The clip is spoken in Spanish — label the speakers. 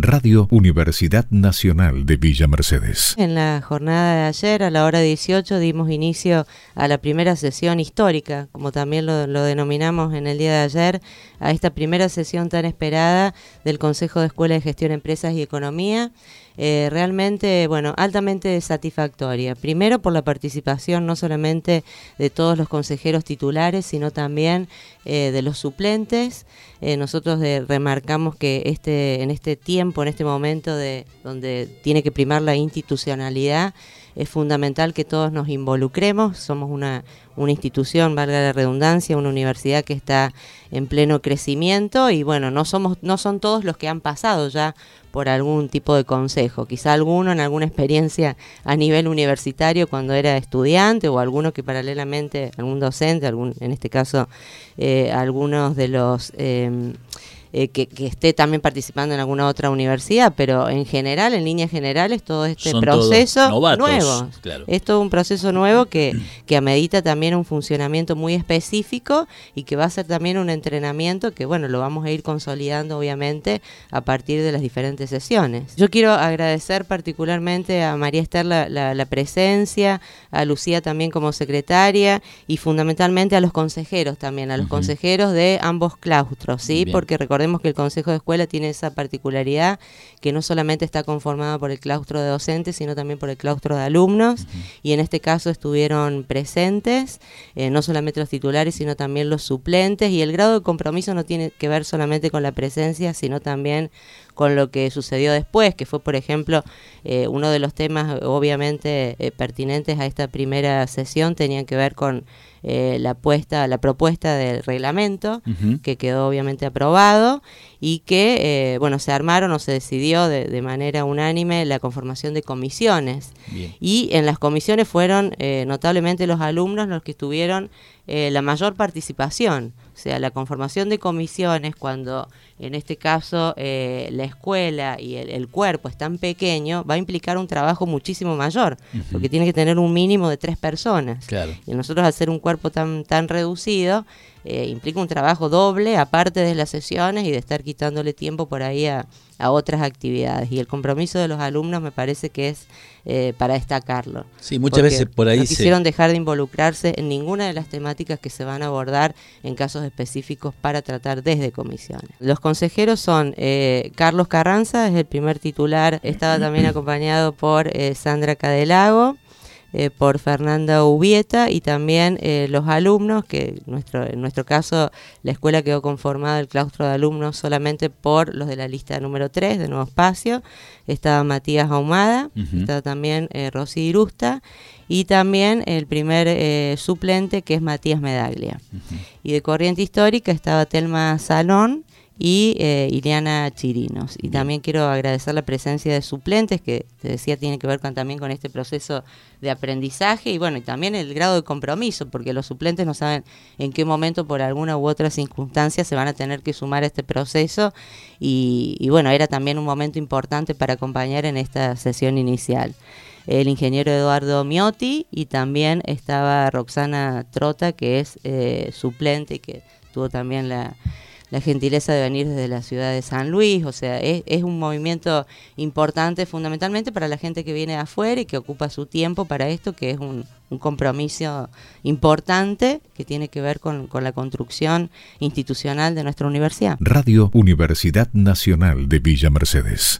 Speaker 1: Radio Universidad Nacional de Villa Mercedes.
Speaker 2: En la jornada de ayer, a la hora 18, dimos inicio a la primera sesión histórica, como también lo denominamos en el día de ayer, a esta primera sesión tan esperada del Consejo de Escuela de Gestión, Empresas y Economía. Realmente, altamente satisfactoria. Primero por la participación no solamente de todos los consejeros titulares, sino también de los suplentes. Nosotros remarcamos que en este tiempo, en este momento donde tiene que primar la institucionalidad, es fundamental que todos nos involucremos. Somos una institución, valga la redundancia, una universidad que está en pleno crecimiento y no son todos los que han pasado ya por algún tipo de consejo, quizá alguno en alguna experiencia a nivel universitario cuando era estudiante, o alguno que paralelamente, algún docente, en este caso algunos de los que esté también participando en alguna otra universidad, pero en general, en líneas generales, todo este
Speaker 3: son
Speaker 2: proceso nuevo.
Speaker 3: Claro.
Speaker 2: Es todo un proceso nuevo que amerita también un funcionamiento muy específico y que va a ser también un entrenamiento que, lo vamos a ir consolidando, obviamente, a partir de las diferentes sesiones. Yo quiero agradecer particularmente a María Esther la presencia, a Lucía también como secretaria y fundamentalmente a los consejeros también, a los consejeros de ambos claustros, ¿sí?
Speaker 3: Bien.
Speaker 2: Porque recordemos que el Consejo de Escuela tiene esa particularidad que no solamente está conformado por el claustro de docentes, sino también por el claustro de alumnos, y en este caso estuvieron presentes no solamente los titulares, sino también los suplentes, y el grado de compromiso no tiene que ver solamente con la presencia, sino también con lo que sucedió después, que fue, por ejemplo, uno de los temas obviamente pertinentes a esta primera sesión tenían que ver con la propuesta del reglamento, que quedó obviamente aprobado, y que se armaron o se decidió de manera unánime la conformación de comisiones. Bien. Y en las comisiones fueron notablemente los alumnos los que tuvieron la mayor participación. O sea, la conformación de comisiones, cuando en este caso la escuela y el cuerpo es tan pequeño, va a implicar un trabajo muchísimo mayor, porque tiene que tener un mínimo de 3 personas. Claro. Y nosotros, al ser un cuerpo tan reducido, implica un trabajo doble, aparte de las sesiones y de estar quitándole tiempo por ahí a otras actividades. Y el compromiso de los alumnos me parece que es para destacarlo.
Speaker 3: Sí, muchas veces por ahí
Speaker 2: no quisieron dejar de involucrarse en ninguna de las temáticas que se van a abordar en casos específicos para tratar desde comisiones. Los consejeros son Carlos Carranza, es el primer titular, estaba también acompañado por Sandra Cadelago, por Fernanda Ubieta, y también los alumnos, que en nuestro caso la escuela quedó conformada, el claustro de alumnos, solamente por los de la lista número 3 de Nuevo Espacio. Estaba Matías Ahumada, estaba también Rosy Irusta, y también el primer suplente, que es Matías Medaglia. Y de Corriente Histórica estaba Telma Salón y Ileana Chirinos. Y también quiero agradecer la presencia de suplentes, que te decía tiene que ver también con este proceso de aprendizaje y también el grado de compromiso, porque los suplentes no saben en qué momento, por alguna u otra circunstancia, se van a tener que sumar a este proceso y era también un momento importante para acompañar en esta sesión inicial. El ingeniero Eduardo Miotti, y también estaba Roxana Trota, que es suplente y que tuvo también la gentileza de venir desde la ciudad de San Luis. O sea, es un movimiento importante fundamentalmente para la gente que viene de afuera y que ocupa su tiempo para esto, que es un compromiso importante que tiene que ver con la construcción institucional de nuestra universidad.
Speaker 1: Radio Universidad Nacional de Villa Mercedes.